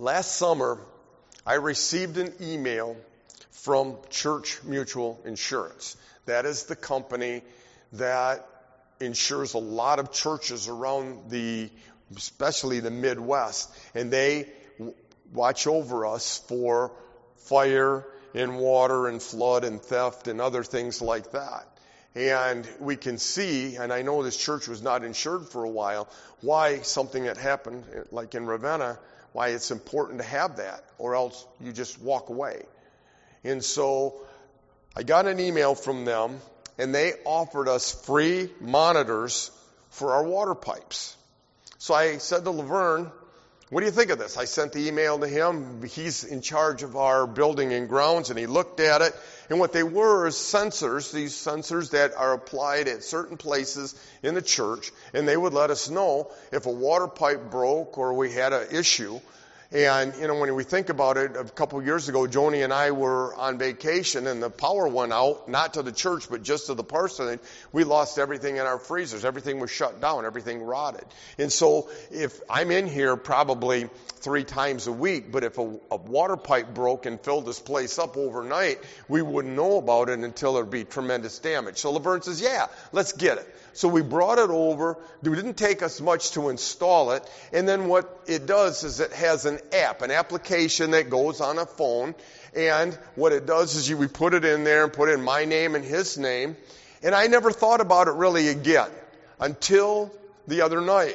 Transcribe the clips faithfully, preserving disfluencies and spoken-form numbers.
Last summer, I received an email from Church Mutual Insurance. That is the company that insures a lot of churches around the, especially the Midwest. And they w- watch over us for fire and water and flood and theft and other things like that. And we can see, and I know this church was not insured for a while, why something that happened, like in Ravenna, why it's important to have that, or else you just walk away. And so I got an email from them, and they offered us free monitors for our water pipes. So I said to Laverne, what do you think of this? I sent the email to him. He's in charge of our building and grounds, and he looked at it. And what they were is sensors, these sensors that are applied at certain places in the church, and they would let us know if a water pipe broke or we had an issue. And, you know, when we think about it, a couple of years ago, Joni and I were on vacation, and the power went out, not to the church, but just to the parsonage. We lost everything in our freezers. Everything was shut down. Everything rotted. And so if I'm in here probably three times a week, but if a, a water pipe broke and filled this place up overnight, we wouldn't know about it until there'd be tremendous damage. So Laverne says, yeah, let's get it. So we brought it over. It didn't take us much to install it. And then what it does is it has an app, an application that goes on a phone. And what it does is you, we put it in there and put in my name and his name. And I never thought about it really again until the other night.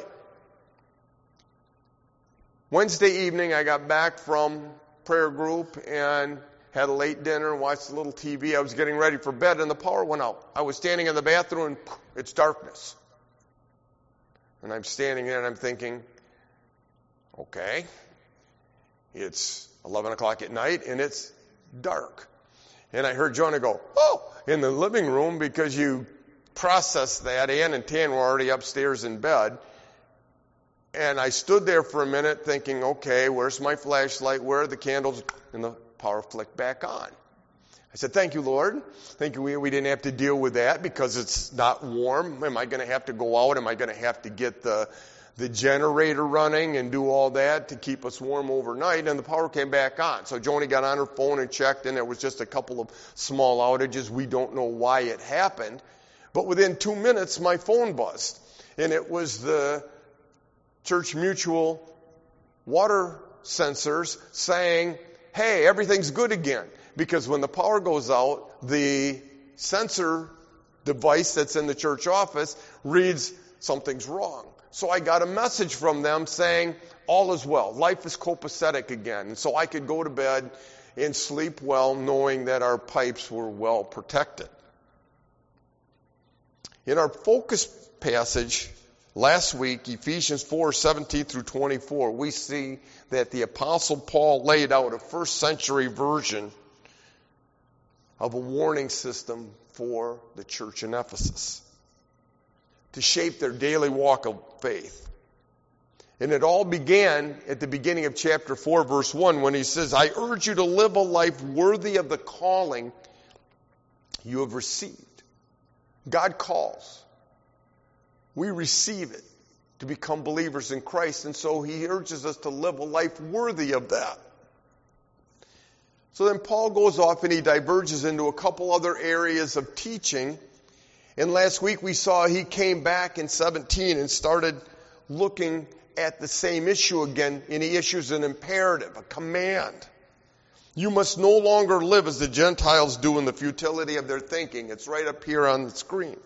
Wednesday evening, I got back from prayer group and had a late dinner and watched a little T V. I was getting ready for bed and the power went out. I was standing in the bathroom and it's darkness. And I'm standing there and I'm thinking, okay, it's eleven o'clock at night and it's dark. And I heard Jonah go, oh, in the living room, because you processed that. Ann and Tan were already upstairs in bed. And I stood there for a minute thinking, okay, where's my flashlight? Where are the candles? And the power flicked back on. I said, thank you, Lord. Thank you. We, we didn't have to deal with that because it's not warm. Am I going to have to go out? Am I going to have to get the the generator running and do all that to keep us warm overnight? And the power came back on. So Joni got on her phone and checked, and there was just a couple of small outages. We don't know why it happened. But within two minutes, my phone buzzed. And it was the Church Mutual water sensors saying, hey, everything's good again. Because when the power goes out, the sensor device that's in the church office reads something's wrong. So I got a message from them saying, all is well. Life is copacetic again. And so I could go to bed and sleep well, knowing that our pipes were well protected. In our focus passage last week, Ephesians four, seventeen through twenty-four, we see that the Apostle Paul laid out a first century version of a warning system for the church in Ephesus to shape their daily walk of faith. And it all began at the beginning of chapter four, verse one, when he says, I urge you to live a life worthy of the calling you have received. God calls. We receive it to become believers in Christ, and so he urges us to live a life worthy of that. So then Paul goes off and he diverges into a couple other areas of teaching. And last week we saw he came back in seventeen and started looking at the same issue again, and he issues an imperative, a command. You must no longer live as the Gentiles do in the futility of their thinking. It's right up here on the screen.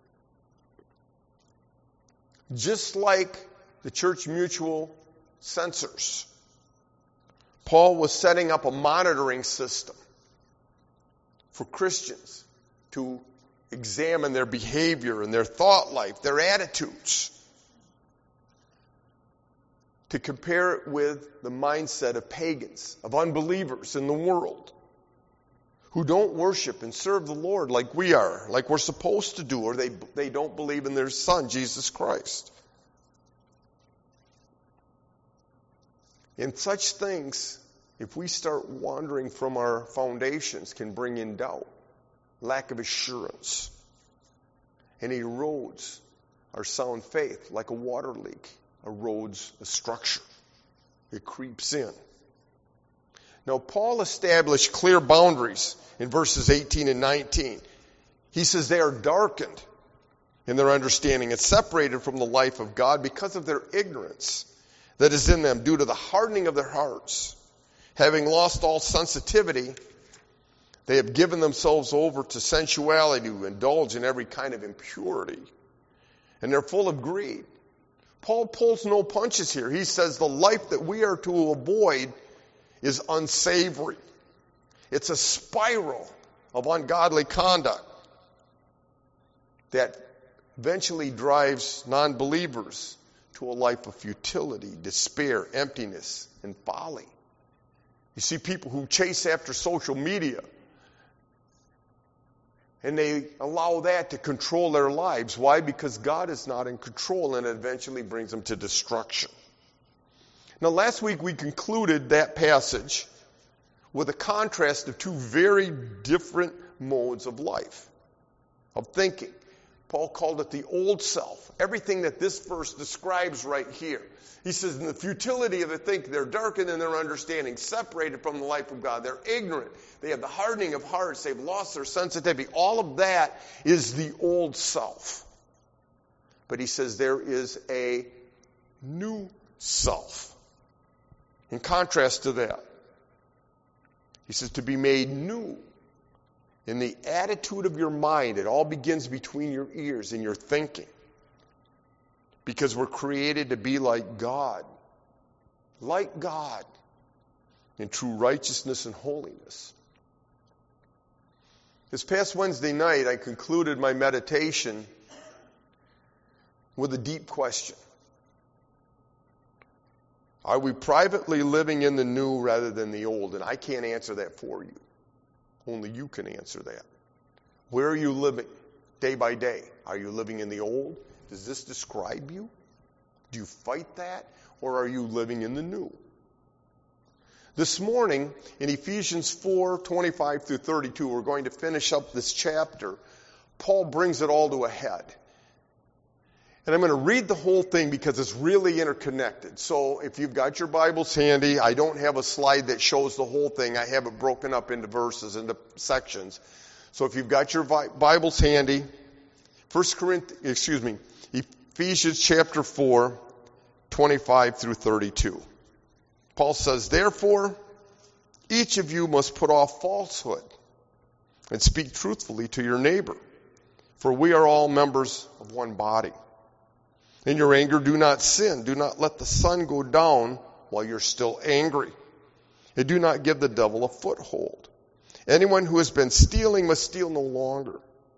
Just like the Church Mutual sensors, Paul was setting up a monitoring system for Christians to examine their behavior and their thought life, their attitudes, to compare it with the mindset of pagans, of unbelievers in the world, who don't worship and serve the Lord like we are, like we're supposed to do, or they, they don't believe in their Son, Jesus Christ. And such things, if we start wandering from our foundations, can bring in doubt, lack of assurance, and erodes our sound faith like a water leak erodes a structure. It creeps in. Now, Paul established clear boundaries in verses eighteen and nineteen. He says they are darkened in their understanding and separated from the life of God because of their ignorance that is in them due to the hardening of their hearts. Having lost all sensitivity, they have given themselves over to sensuality to indulge in every kind of impurity. And they're full of greed. Paul pulls no punches here. He says the life that we are to avoid is unsavory. It's a spiral of ungodly conduct that eventually drives non-believers to a life of futility, despair, emptiness, and folly. You see people who chase after social media, and they allow that to control their lives. Why? Because God is not in control, and it eventually brings them to destruction. Now, last week we concluded that passage with a contrast of two very different modes of life, of thinking. Paul called it the old self. Everything that this verse describes right here. He says, in the futility of the thinking, they're darkened in their understanding, separated from the life of God. They're ignorant. They have the hardening of hearts. They've lost their sensitivity. All of that is the old self. But he says there is a new self. In contrast to that, he says to be made new. In the attitude of your mind, it all begins between your ears and your thinking. Because we're created to be like God. Like God. In true righteousness and holiness. This past Wednesday night, I concluded my meditation with a deep question. Are we privately living in the new rather than the old? And I can't answer that for you. Only you can answer that. Where are you living day by day? Are you living in the old? Does this describe you? Do you fight that? Or are you living in the new? This morning, in Ephesians four, twenty-five through thirty-two, we're going to finish up this chapter. Paul brings it all to a head. And I'm going to read the whole thing because it's really interconnected. So if you've got your Bibles handy, I don't have a slide that shows the whole thing. I have it broken up into verses, into sections. So if you've got your Bibles handy, First Corinthians, excuse me, Ephesians chapter four, twenty-five through thirty-two. Paul says, therefore, each of you must put off falsehood and speak truthfully to your neighbor, for we are all members of one body. In your anger, do not sin. Do not let the sun go down while you're still angry. And do not give the devil a foothold. Anyone who has been stealing must steal no longer,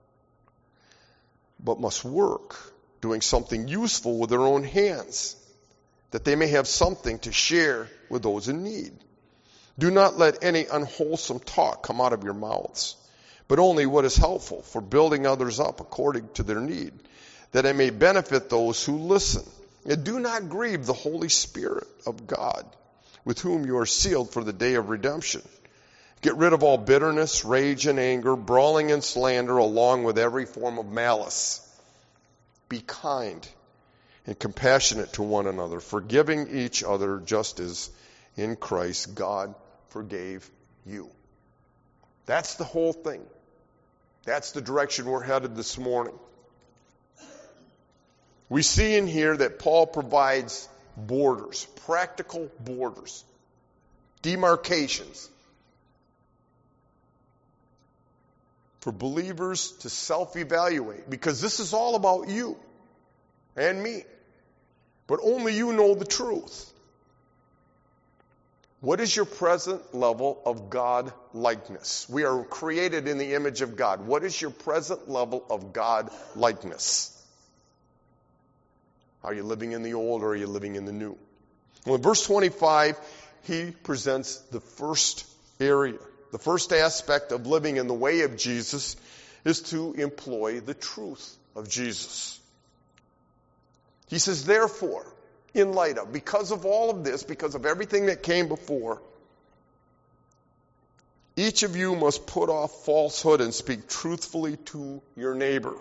but must work, doing something useful with their own hands, that they may have something to share with those in need. Do not let any unwholesome talk come out of your mouths, but only what is helpful for building others up according to their need, that it may benefit those who listen. And do not grieve the Holy Spirit of God, with whom you are sealed for the day of redemption. Get rid of all bitterness, rage, and anger, brawling and slander, along with every form of malice. Be kind and compassionate to one another, forgiving each other just as in Christ God forgave you. That's the whole thing. That's the direction we're headed this morning. We see in here that Paul provides borders, practical borders, demarcations for believers to self-evaluate, because this is all about you and me. But only you know the truth. What is your present level of God likeness? We are created in the image of God. What is your present level of God likeness? Are you living in the old or are you living in the new? Well, in verse twenty-five, he presents the first area. The first aspect of living in the way of Jesus is to employ the truth of Jesus. He says, therefore, in light of, because of all of this, because of everything that came before, each of you must put off falsehood and speak truthfully to your neighbor.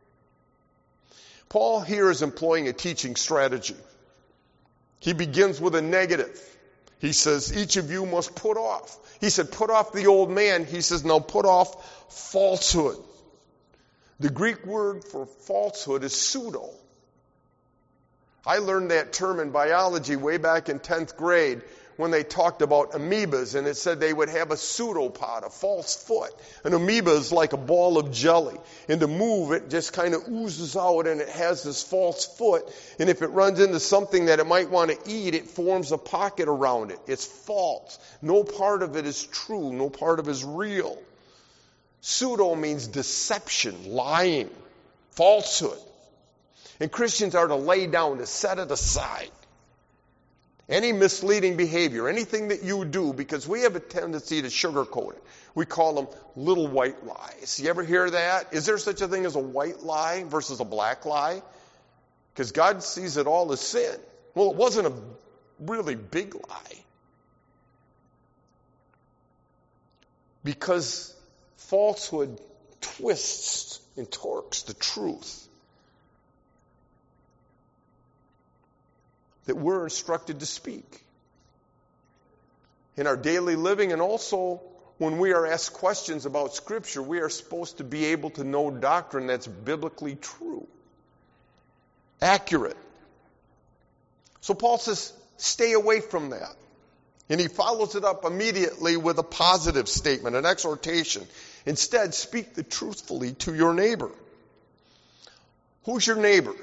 Paul here is employing a teaching strategy. He begins with a negative. He says, each of you must put off. He said, put off the old man. He says, no, put off falsehood. The Greek word for falsehood is pseudo. I learned that term in biology way back in tenth grade when they talked about amoebas, and it said they would have a pseudopod, a false foot. An amoeba is like a ball of jelly. And to move, it just kind of oozes out, and it has this false foot. And if it runs into something that it might want to eat, it forms a pocket around it. It's false. No part of it is true. No part of it is real. Pseudo means deception, lying, falsehood. And Christians are to lay down, to set it aside. Any misleading behavior, anything that you do, because we have a tendency to sugarcoat it. We call them little white lies. You ever hear that? Is there such a thing as a white lie versus a black lie? Because God sees it all as sin. Well, it wasn't a really big lie. Because falsehood twists and torques the truth that we're instructed to speak in our daily living, and also when we are asked questions about Scripture, we are supposed to be able to know doctrine that's biblically true, accurate. So Paul says, stay away from that. And he follows it up immediately with a positive statement, an exhortation. Instead, speak the truthfully to your neighbor. Who's your neighbor?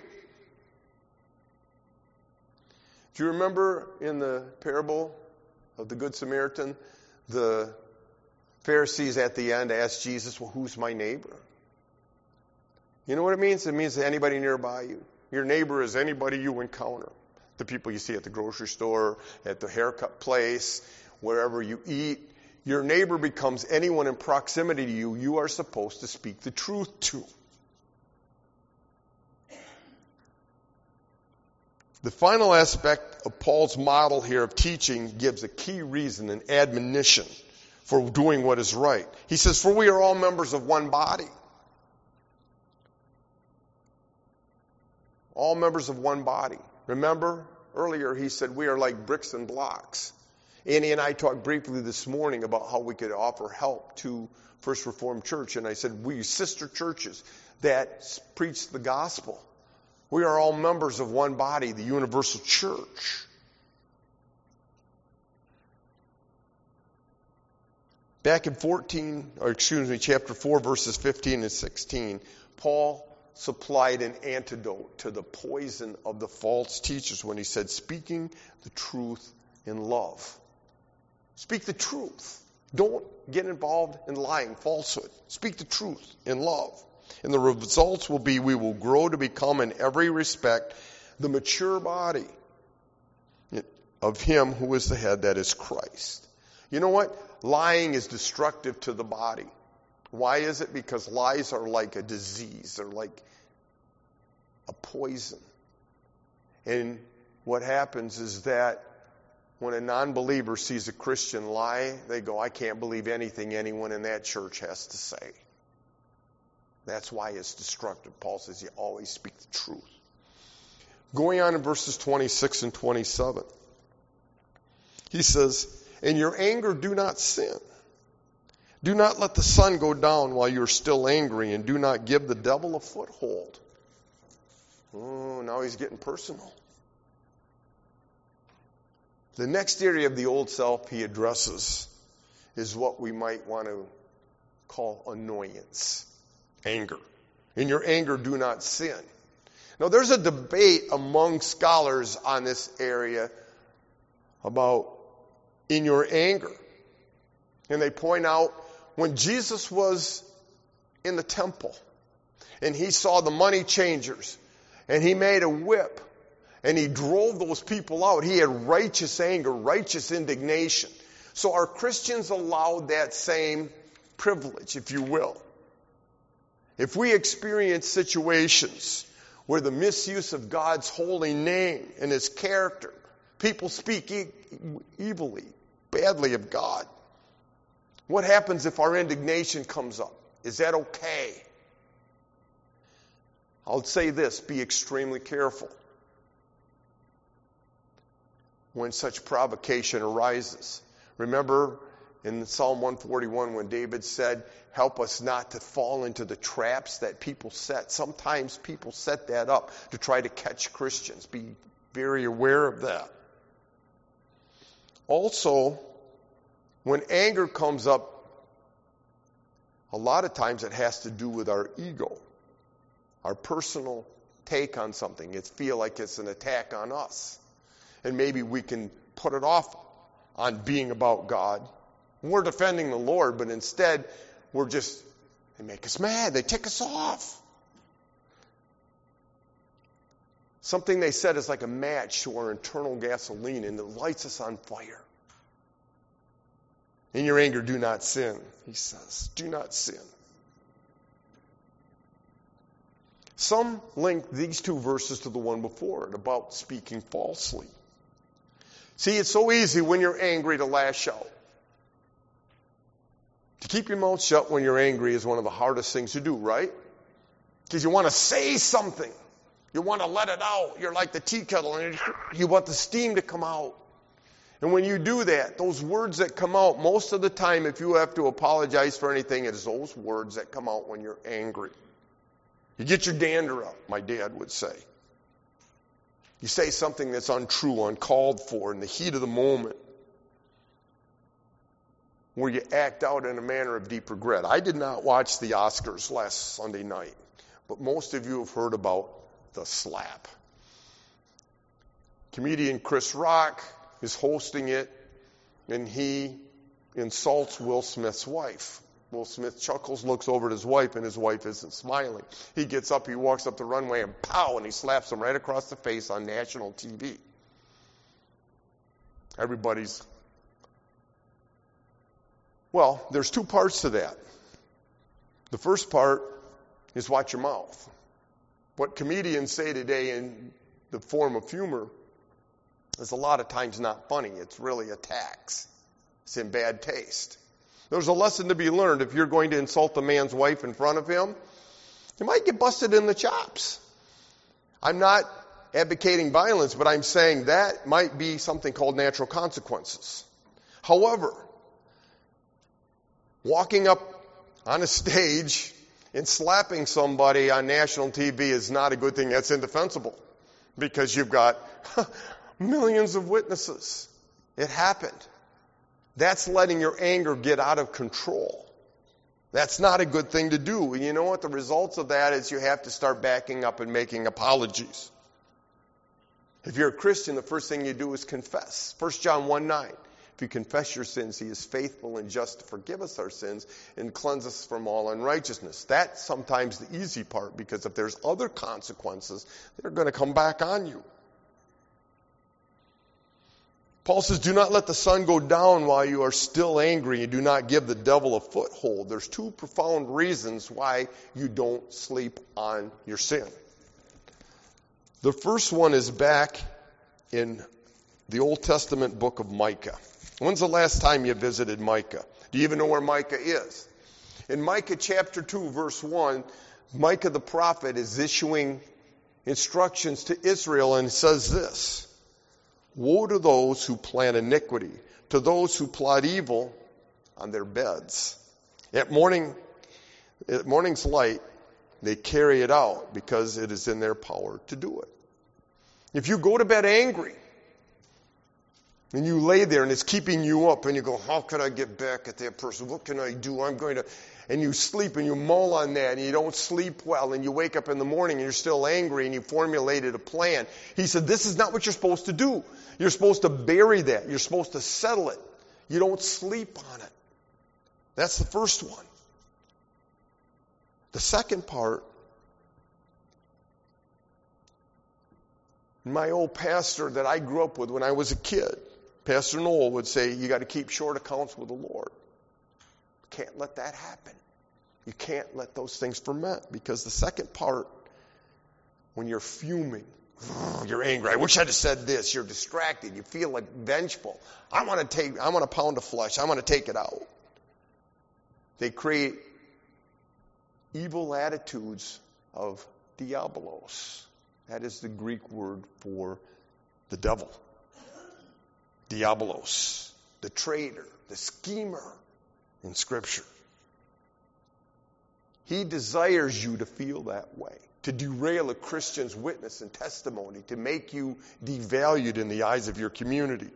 Do you remember in the parable of the Good Samaritan, the Pharisees at the end asked Jesus, well, who's my neighbor? You know what it means? It means anybody nearby you. Your neighbor is anybody you encounter. The people you see at the grocery store, at the haircut place, wherever you eat. Your neighbor becomes anyone in proximity to you you are supposed to speak the truth to. The final aspect of Paul's model here of teaching gives a key reason, an admonition for doing what is right. He says, for we are all members of one body. All members of one body. Remember, earlier he said we are like bricks and blocks. Annie and I talked briefly this morning about how we could offer help to First Reformed Church. And I said, we sister churches that preach the gospel. We are all members of one body, the universal church. Back in fourteen, or excuse me, chapter four, verses fifteen and sixteen, Paul supplied an antidote to the poison of the false teachers when he said, speaking the truth in love. Speak the truth. Don't get involved in lying, falsehood. Speak the truth in love. And the results will be we will grow to become in every respect the mature body of him who is the head, that is Christ. You know what? Lying is destructive to the body. Why is it? Because lies are like a disease. They're like a poison. And what happens is that when a non-believer sees a Christian lie, they go, I can't believe anything anyone in that church has to say. That's why it's destructive. Paul says you always speak the truth. Going on in verses twenty-six and twenty-seven, he says, in your anger do not sin. Do not let the sun go down while you're still angry, and do not give the devil a foothold. Oh, now he's getting personal. The next area of the old self he addresses is what we might want to call annoyance. Anger. In your anger, do not sin. Now, there's a debate among scholars on this area about in your anger. And they point out when Jesus was in the temple and he saw the money changers and he made a whip and he drove those people out, he had righteous anger, righteous indignation. So are Christians allowed that same privilege, if you will? If we experience situations where the misuse of God's holy name and his character, people speak e- evilly, badly of God, what happens if our indignation comes up? Is that okay? I'll say this, be extremely careful. when such provocation arises. Remember in Psalm one forty-one when David said, help us not to fall into the traps that people set. Sometimes people set that up to try to catch Christians. Be very aware of that. Also, when anger comes up, a lot of times it has to do with our ego, our personal take on something. It feels like it's an attack on us. And maybe we can put it off on being about God. We're defending the Lord, but instead we're just, they make us mad. They tick us off. Something they said is like a match to our internal gasoline, and it lights us on fire. In your anger, do not sin, he says. Do not sin. Some link these two verses to the one before it about speaking falsely. See, it's so easy when you're angry to lash out. To keep your mouth shut when you're angry is one of the hardest things to do, right? Because you want to say something. You want to let it out. You're like the tea kettle, and you want the steam to come out. And when you do that, those words that come out, most of the time, if you have to apologize for anything, it is those words that come out when you're angry. You get your dander up, my dad would say. You say something that's untrue, uncalled for, in the heat of the moment, where you act out in a manner of deep regret. I did not watch the Oscars last Sunday night, but most of you have heard about the slap. Comedian Chris Rock is hosting it, and he insults Will Smith's wife. Will Smith chuckles, looks over at his wife, and his wife isn't smiling. He gets up, he walks up the runway, and pow, and he slaps him right across the face on national T V. Everybody's... Well, there's two parts to that. The first part is watch your mouth. What comedians say today in the form of humor is a lot of times not funny. It's really attacks. It's in bad taste. There's a lesson to be learned. If you're going to insult a man's wife in front of him, you might get busted in the chops. I'm not advocating violence, but I'm saying that might be something called natural consequences. However, walking up on a stage and slapping somebody on national T V is not a good thing. That's indefensible because you've got millions of witnesses. It happened. That's letting your anger get out of control. That's not a good thing to do. And you know what? The results of that is you have to start backing up and making apologies. If you're a Christian, the first thing you do is confess. First John one nine. If you confess your sins, he is faithful and just to forgive us our sins and cleanse us from all unrighteousness. That's sometimes the easy part, because if there's other consequences, they're going to come back on you. Paul says, do not let the sun go down while you are still angry, and do not give the devil a foothold. There's two profound reasons why you don't sleep on your sin. The first one is back in the Old Testament book of Micah. When's the last time you visited Micah? Do you even know where Micah is? In Micah chapter two, verse one, Micah the prophet is issuing instructions to Israel, and says this: woe to those who plan iniquity, to those who plot evil on their beds. At morning, at morning's light, they carry it out because it is in their power to do it. If you go to bed angry, and you lay there and it's keeping you up, and you go, how can I get back at that person? What can I do? I'm going to... And you sleep and you mull on that and you don't sleep well, and you wake up in the morning and you're still angry and you formulated a plan. He said, this is not what you're supposed to do. You're supposed to bury that. You're supposed to settle it. You don't sleep on it. That's the first one. The second part, my old pastor that I grew up with when I was a kid, Pastor Noel, would say, you got to keep short accounts with the Lord. Can't let that happen. You can't let those things ferment, because the second part, when you're fuming, you're angry, I wish I'd have said this, you're distracted, you feel like vengeful. I want to take, I want a pound of flesh, I want to take it out. They create evil attitudes of diabolos. That is the Greek word for the devil. Diabolos, the traitor, the schemer in Scripture. He desires you to feel that way, to derail a Christian's witness and testimony, to make you devalued in the eyes of your community.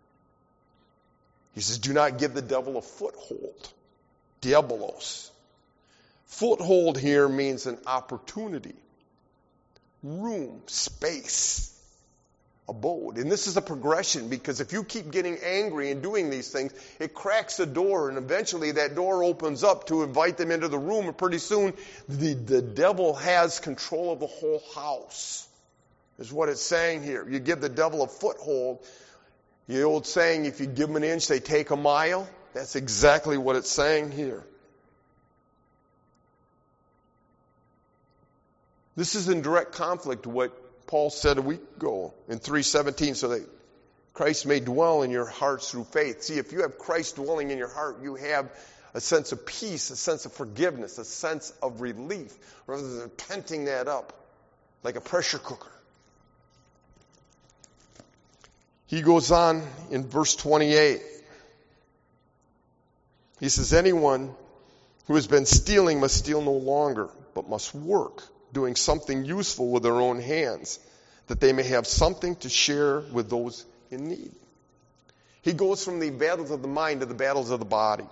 He says, do not give the devil a foothold. Diabolos. Foothold here means an opportunity, room, space, abode. And this is a progression, because if you keep getting angry and doing these things, it cracks a door, and eventually that door opens up to invite them into the room, and pretty soon the, the devil has control of the whole house, is what it's saying here. You give the devil a foothold. The old saying, if you give them an inch, they take a mile. That's exactly what it's saying here. This is in direct conflict to what Paul said a week ago in three seventeen, so that Christ may dwell in your hearts through faith. See, if you have Christ dwelling in your heart, you have a sense of peace, a sense of forgiveness, a sense of relief, rather than penting that up like a pressure cooker. He goes on in verse twenty-eight. He says, anyone who has been stealing must steal no longer, but must work, doing something useful with their own hands, that they may have something to share with those in need. He goes from the battles of the mind to the battles of the body.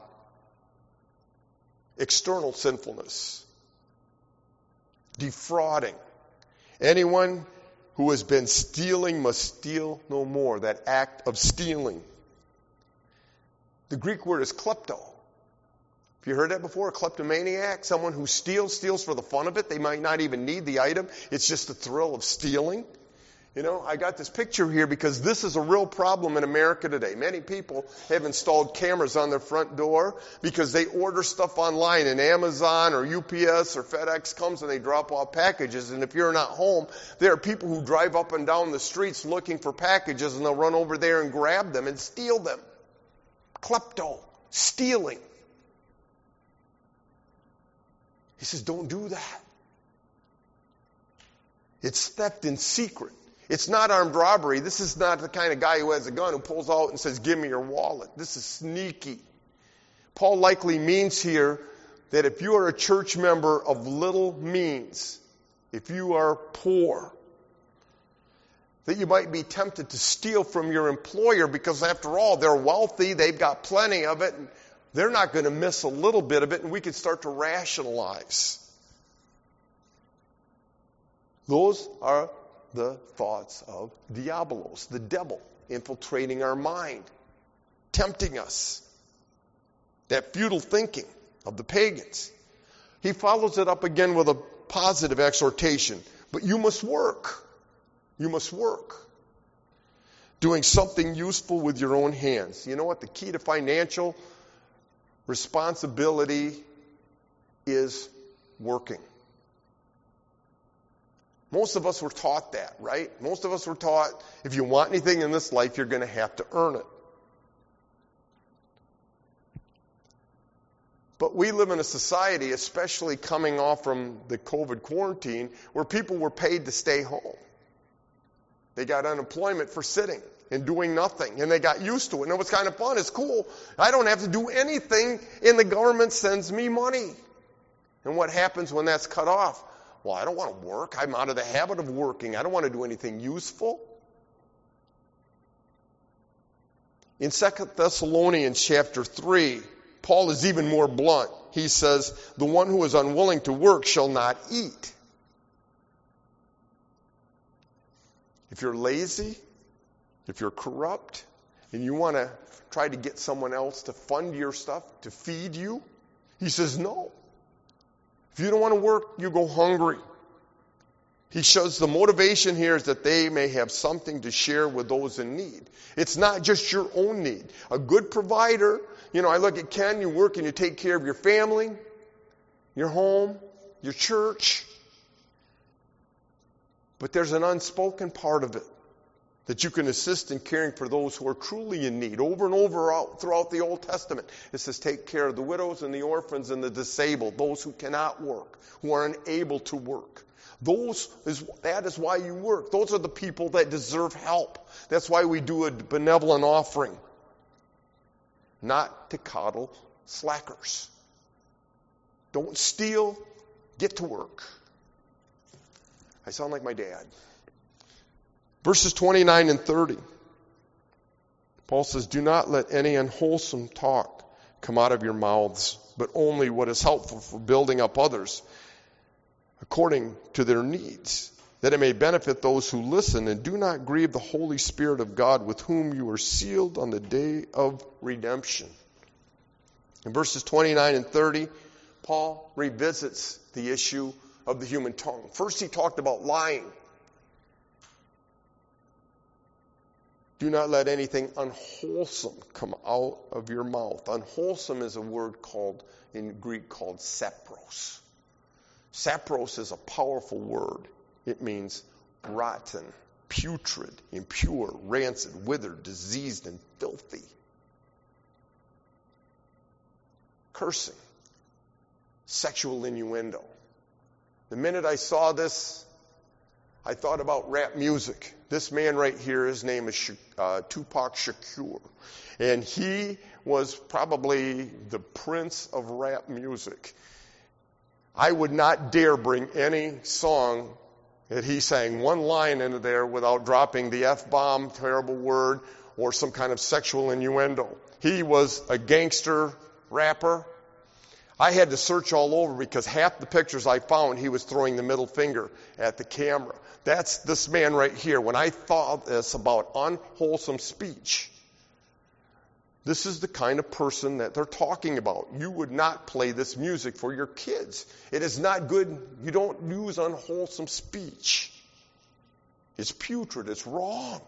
External sinfulness. Defrauding. Anyone who has been stealing must steal no more. That act of stealing. The Greek word is klepto. Have you heard that before? A kleptomaniac? Someone who steals, steals for the fun of it. They might not even need the item. It's just the thrill of stealing. You know, I got this picture here because this is a real problem in America today. Many people have installed cameras on their front door because they order stuff online, and Amazon or U P S or FedEx comes and they drop off packages. And if you're not home, there are people who drive up and down the streets looking for packages, and they'll run over there and grab them and steal them. Klepto. Stealing. He says, don't do that. It's theft in secret. It's not armed robbery. This is not the kind of guy who has a gun who pulls out and says, give me your wallet. This is sneaky. Paul likely means here that if you are a church member of little means, if you are poor, that you might be tempted to steal from your employer, because after all, they're wealthy, they've got plenty of it, and they're not going to miss a little bit of it, and we can start to rationalize. Those are the thoughts of diabolos, the devil, infiltrating our mind, tempting us. That futile thinking of the pagans. He follows it up again with a positive exhortation. But you must work. You must work. Doing something useful with your own hands. You know what? The key to financial responsibility is working. Most of us were taught that, right? Most of us were taught if you want anything in this life, you're going to have to earn it. But we live in a society, especially coming off from the COVID quarantine, where people were paid to stay home. They got unemployment for sitting and doing nothing, and they got used to it. And it was kind of fun. It's cool. I don't have to do anything, and the government sends me money. And what happens when that's cut off? Well, I don't want to work. I'm out of the habit of working. I don't want to do anything useful. In Second Thessalonians chapter three, Paul is even more blunt. He says, the one who is unwilling to work shall not eat. If you're lazy, if you're corrupt, and you want to try to get someone else to fund your stuff, to feed you, he says no. If you don't want to work, you go hungry. He shows the motivation here is that they may have something to share with those in need. It's not just your own need. A good provider, you know, I look at Ken, you work and you take care of your family, your home, your church. But there's an unspoken part of it that you can assist in caring for those who are truly in need. Over and over out throughout the Old Testament, it says take care of the widows and the orphans and the disabled, those who cannot work, who are unable to work. Those is, that is why you work. Those are the people that deserve help. That's why we do a benevolent offering. Not to coddle slackers. Don't steal. Get to work. I sound like my dad. Verses twenty-nine and thirty. Paul says, do not let any unwholesome talk come out of your mouths, but only what is helpful for building up others according to their needs, that it may benefit those who listen, and do not grieve the Holy Spirit of God, with whom you are sealed on the day of redemption. In verses twenty-nine and thirty, Paul revisits the issue of the human tongue. First, he talked about lying. Do not let anything unwholesome come out of your mouth. Unwholesome is a word called, in Greek, called sapros. Sapros is a powerful word. It means rotten, putrid, impure, rancid, withered, diseased, and filthy. Cursing. Sexual innuendo. The minute I saw this, I thought about rap music. This man right here, his name is uh, Tupac Shakur. And he was probably the prince of rap music. I would not dare bring any song that he sang one line into there without dropping the F-bomb, terrible word, or some kind of sexual innuendo. He was a gangster rapper. I had to search all over because half the pictures I found, he was throwing the middle finger at the camera. That's this man right here. When I thought this about unwholesome speech, this is the kind of person that they're talking about. You would not play this music for your kids. It is not good. You don't use unwholesome speech. It's putrid. It's wrong.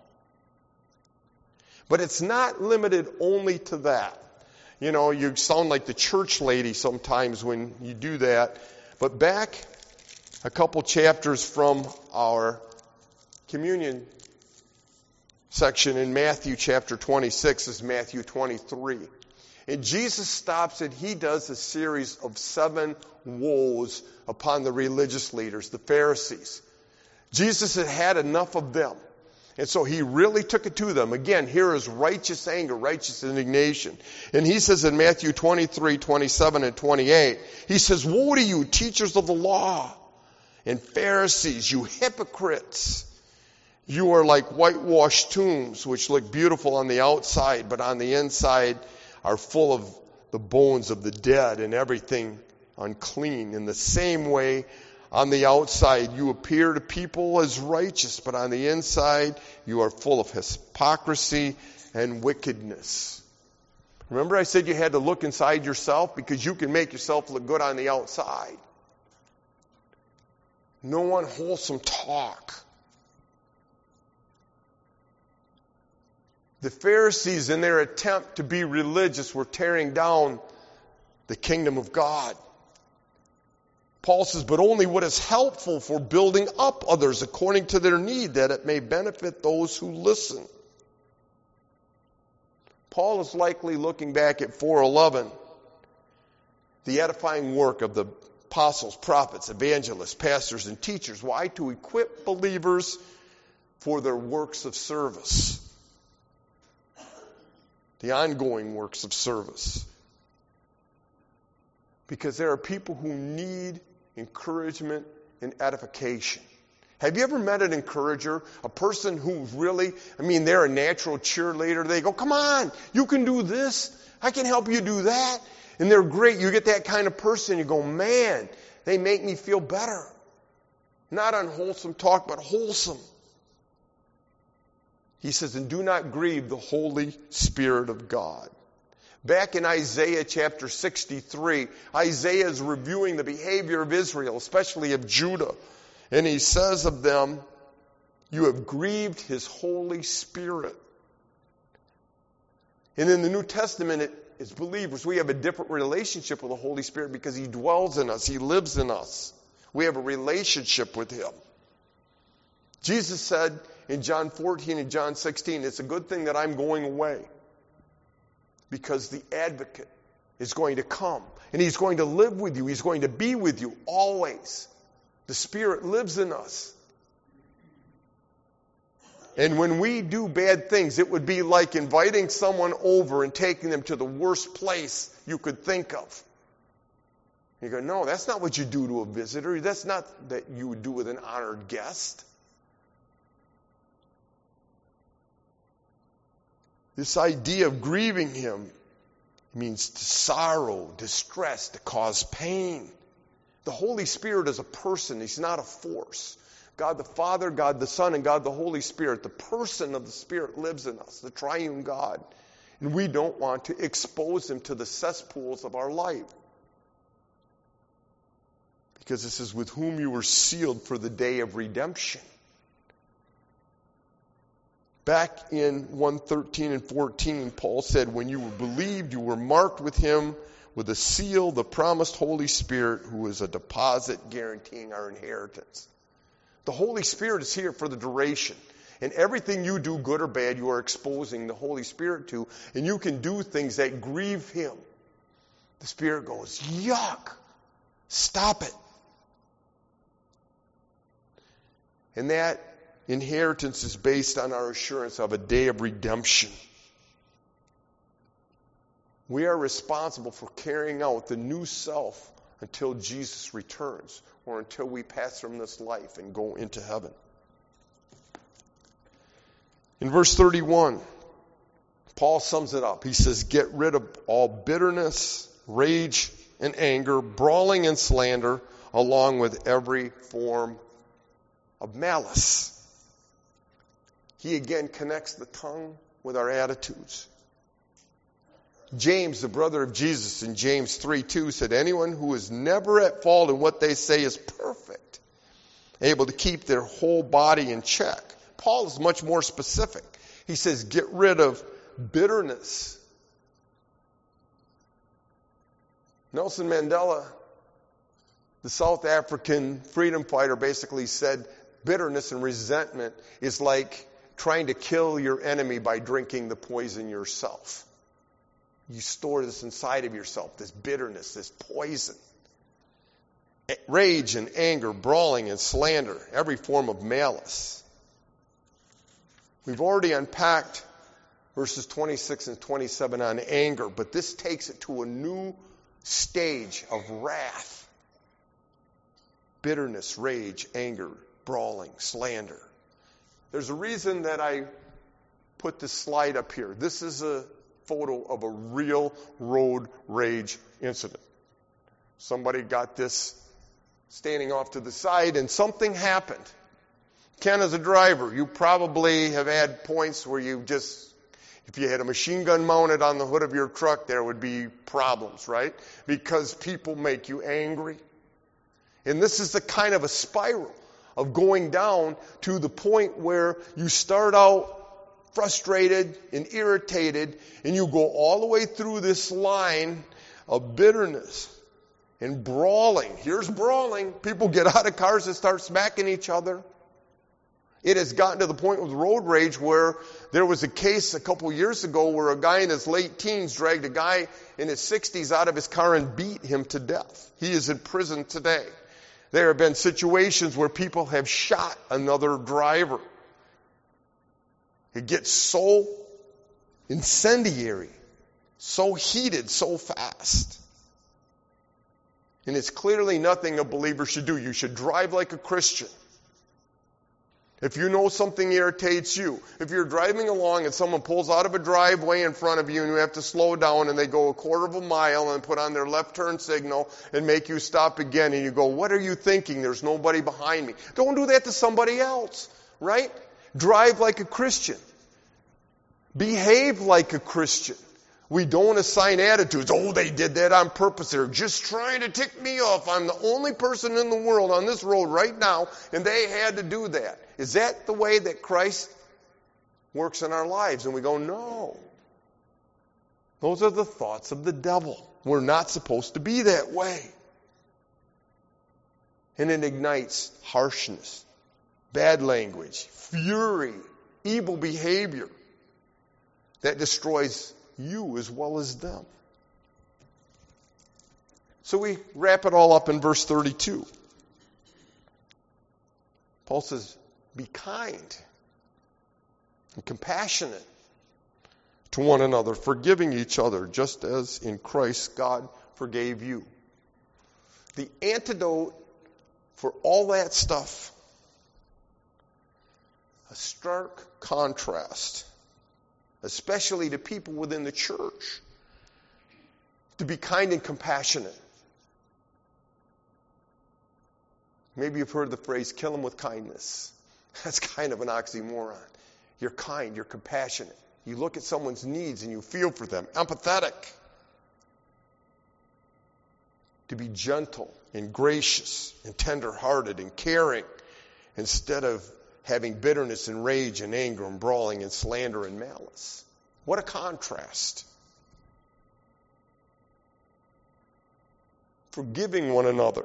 But it's not limited only to that. You know, you sound like the church lady sometimes when you do that. But back a couple chapters from our communion section in Matthew chapter twenty-six is Matthew twenty-three. And Jesus stops and he does a series of seven woes upon the religious leaders, the Pharisees. Jesus had had enough of them. And so he really took it to them. Again, here is righteous anger, righteous indignation. And he says in Matthew twenty-three, twenty-seven, and twenty-eight, he says, woe to you, teachers of the law and Pharisees, you hypocrites! You are like whitewashed tombs, which look beautiful on the outside, but on the inside are full of the bones of the dead and everything unclean. In the same way, on the outside, you appear to people as righteous, but on the inside, you are full of hypocrisy and wickedness. Remember I said you had to look inside yourself because you can make yourself look good on the outside. No unwholesome talk. The Pharisees, in their attempt to be religious, were tearing down the kingdom of God. Paul says, but only what is helpful for building up others according to their need, that it may benefit those who listen. Paul is likely looking back at four eleven, the edifying work of the apostles, prophets, evangelists, pastors, and teachers. Why? To equip believers for their works of service. The ongoing works of service. Because there are people who need encouragement and edification. Have you ever met an encourager? A person who's really, I mean, they're a natural cheerleader. They go, come on, you can do this. I can help you do that. And they're great. You get that kind of person, you go, man, they make me feel better. Not unwholesome talk, but wholesome. He says, and do not grieve the Holy Spirit of God. Back in Isaiah chapter sixty-three, Isaiah is reviewing the behavior of Israel, especially of Judah. And he says of them, you have grieved his Holy Spirit. And in the New Testament, it, as believers, we have a different relationship with the Holy Spirit because he dwells in us. He lives in us. We have a relationship with him. Jesus said in John fourteen and John sixteen, it's a good thing that I'm going away, because the advocate is going to come, and he's going to live with you. He's going to be with you always. The Spirit lives in us. And when we do bad things, it would be like inviting someone over and taking them to the worst place you could think of. You go, no, that's not what you do to a visitor. That's not that you would do with an honored guest. This idea of grieving him means to sorrow, distress, to cause pain. The Holy Spirit is a person. He's not a force. God the Father, God the Son, and God the Holy Spirit. The person of the Spirit lives in us, the triune God. And we don't want to expose him to the cesspools of our life. Because this is with whom you were sealed for the day of redemption. Back in one thirteen and fourteen, Paul said, when you were believed, you were marked with him with a seal, the promised Holy Spirit, who is a deposit guaranteeing our inheritance. The Holy Spirit is here for the duration. And everything you do, good or bad, you are exposing the Holy Spirit to. And you can do things that grieve him. The Spirit goes, yuck! Stop it! And that inheritance is based on our assurance of a day of redemption. We are responsible for carrying out the new self until Jesus returns, or until we pass from this life and go into heaven. In verse thirty-one, Paul sums it up. He says, get rid of all bitterness, rage, and anger, brawling and slander, along with every form of malice. He again connects the tongue with our attitudes. James, the brother of Jesus, in James three two said, anyone who is never at fault in what they say is perfect, able to keep their whole body in check. Paul is much more specific. He says, get rid of bitterness. Nelson Mandela, the South African freedom fighter, basically said bitterness and resentment is like trying to kill your enemy by drinking the poison yourself. You store this inside of yourself, this bitterness, this poison. Rage and anger, brawling and slander, every form of malice. We've already unpacked verses twenty-six and twenty-seven on anger, but this takes it to a new stage of wrath. Bitterness, rage, anger, brawling, slander. There's a reason that I put this slide up here. This is a photo of a real road rage incident. Somebody got this standing off to the side and something happened. Ken, as a driver, you probably have had points where you just, if you had a machine gun mounted on the hood of your truck, there would be problems, right? Because people make you angry. And this is the kind of a spiral of going down to the point where you start out frustrated and irritated, and you go all the way through this line of bitterness and brawling. Here's brawling. People get out of cars and start smacking each other. It has gotten to the point with road rage where there was a case a couple years ago where a guy in his late teens dragged a guy in his sixties out of his car and beat him to death. He is in prison today. There have been situations where people have shot another driver. It gets so incendiary, so heated, so fast. And it's clearly nothing a believer should do. You should drive like a Christian. If you know something irritates you, if you're driving along and someone pulls out of a driveway in front of you and you have to slow down and they go a quarter of a mile and put on their left turn signal and make you stop again and you go, what are you thinking? There's nobody behind me. Don't do that to somebody else, right? Drive like a Christian. Behave like a Christian. We don't assign attitudes. Oh, they did that on purpose. They're just trying to tick me off. I'm the only person in the world on this road right now, and they had to do that. Is that the way that Christ works in our lives? And we go, no. Those are the thoughts of the devil. We're not supposed to be that way. And it ignites harshness, bad language, fury, evil behavior that destroys you as well as them. So we wrap it all up in verse thirty-two. Paul says, be kind and compassionate to one another, forgiving each other, just as in Christ God forgave you. The antidote for all that stuff, a stark contrast, especially to people within the church, to be kind and compassionate. Maybe you've heard the phrase, kill them with kindness. That's kind of an oxymoron. You're kind, you're compassionate. You look at someone's needs and you feel for them, empathetic. To be gentle and gracious and tender-hearted and caring instead of having bitterness and rage and anger and brawling and slander and malice. What a contrast. Forgiving one another,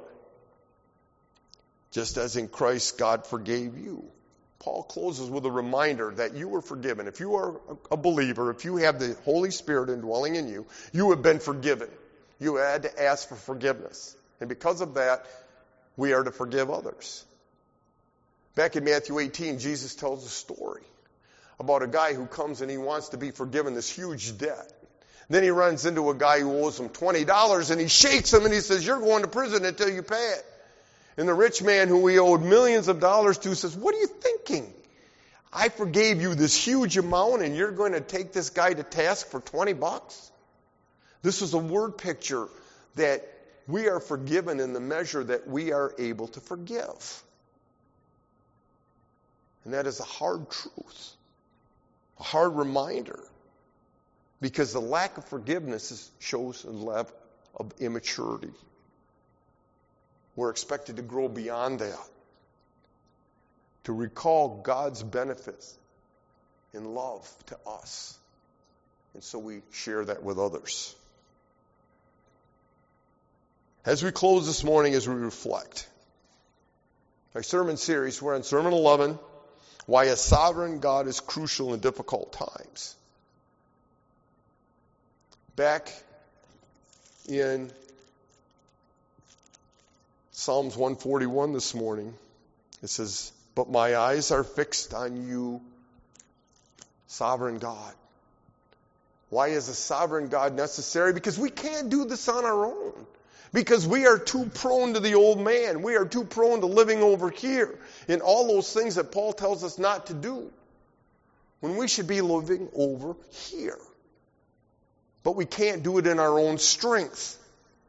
just as in Christ God forgave you. Paul closes with a reminder that you were forgiven. If you are a believer, if you have the Holy Spirit indwelling in you, you have been forgiven. You had to ask for forgiveness. And because of that, we are to forgive others. Back in Matthew eighteen, Jesus tells a story about a guy who comes and he wants to be forgiven this huge debt. Then he runs into a guy who owes him twenty dollars and he shakes him and he says, you're going to prison until you pay it. And the rich man who he owed millions of dollars to says, what are you thinking? I forgave you this huge amount and you're going to take this guy to task for twenty bucks? This is a word picture that we are forgiven in the measure that we are able to forgive. And that is a hard truth, a hard reminder, because the lack of forgiveness is, shows a level of immaturity. We're expected to grow beyond that, to recall God's benefits in love to us. And so we share that with others. As we close this morning, as we reflect, our sermon series, we're on Sermon eleven, Why a Sovereign God is Crucial in Difficult Times. Back in Psalms one forty-one this morning, it says, but my eyes are fixed on you, sovereign God. Why is a sovereign God necessary? Because we can't do this on our own. Because we are too prone to the old man. We are too prone to living over here in all those things that Paul tells us not to do, when we should be living over here. But we can't do it in our own strength.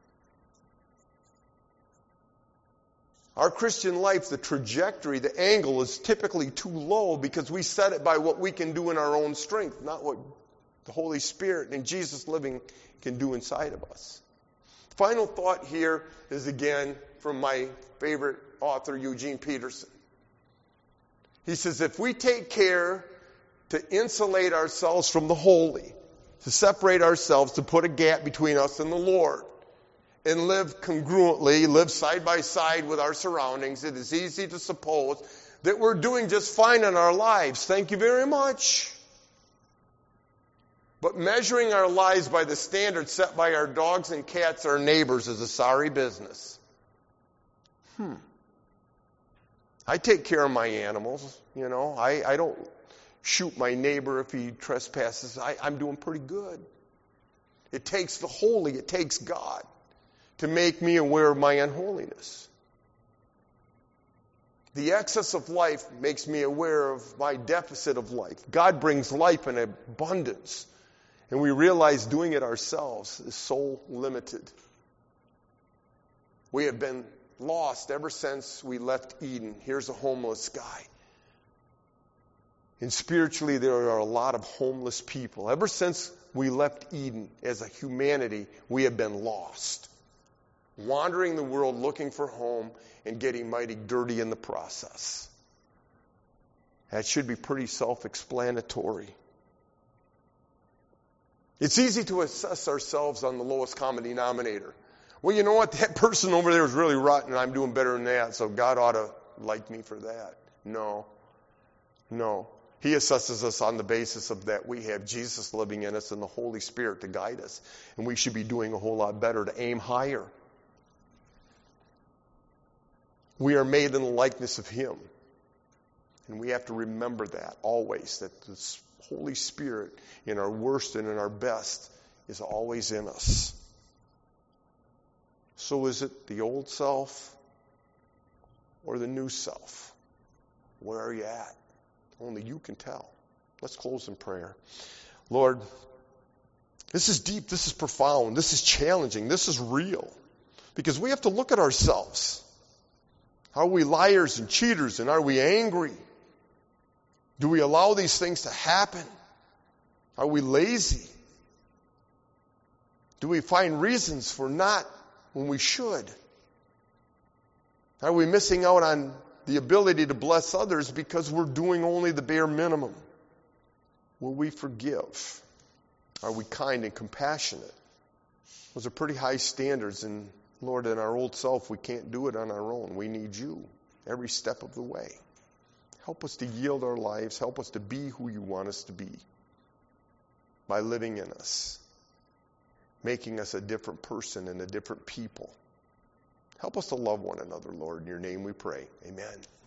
Our Christian life, the trajectory, the angle is typically too low because we set it by what we can do in our own strength, not what the Holy Spirit and Jesus living can do inside of us. Final thought here is again from my favorite author, Eugene Peterson. He says, if we take care to insulate ourselves from the holy, to separate ourselves, to put a gap between us and the Lord, and live congruently, live side by side with our surroundings, it is easy to suppose that we're doing just fine in our lives. Thank you very much. But measuring our lives by the standards set by our dogs and cats, our neighbors, is a sorry business. Hmm. I take care of my animals, you know. I, I don't shoot my neighbor if he trespasses. I, I'm doing pretty good. It takes the holy, it takes God to make me aware of my unholiness. The excess of life makes me aware of my deficit of life. God brings life in abundance. And we realize doing it ourselves is so limited. We have been lost ever since we left Eden. Here's a homeless guy. And spiritually, there are a lot of homeless people. Ever since we left Eden as a humanity, we have been lost. Wandering the world looking for home and getting mighty dirty in the process. That should be pretty self-explanatory. It's easy to assess ourselves on the lowest common denominator. Well, you know what? That person over there is really rotten and I'm doing better than that, so God ought to like me for that. No. No. He assesses us on the basis of that we have Jesus living in us and the Holy Spirit to guide us. And we should be doing a whole lot better to aim higher. We are made in the likeness of Him. And we have to remember that always, that the Holy Spirit in our worst and in our best is always in us. So is it the old self or the new self? Where are you at? Only you can tell. Let's close in prayer. Lord, this is deep, this is profound, this is challenging, this is real. Because we have to look at ourselves. Are we liars and cheaters, and are we angry? Do we allow these things to happen? Are we lazy? Do we find reasons for not when we should? Are we missing out on the ability to bless others because we're doing only the bare minimum? Will we forgive? Are we kind and compassionate? Those are pretty high standards, and Lord, in our old self, we can't do it on our own. We need you every step of the way. Help us to yield our lives. Help us to be who you want us to be by living in us, making us a different person and a different people. Help us to love one another, Lord. In your name we pray. Amen.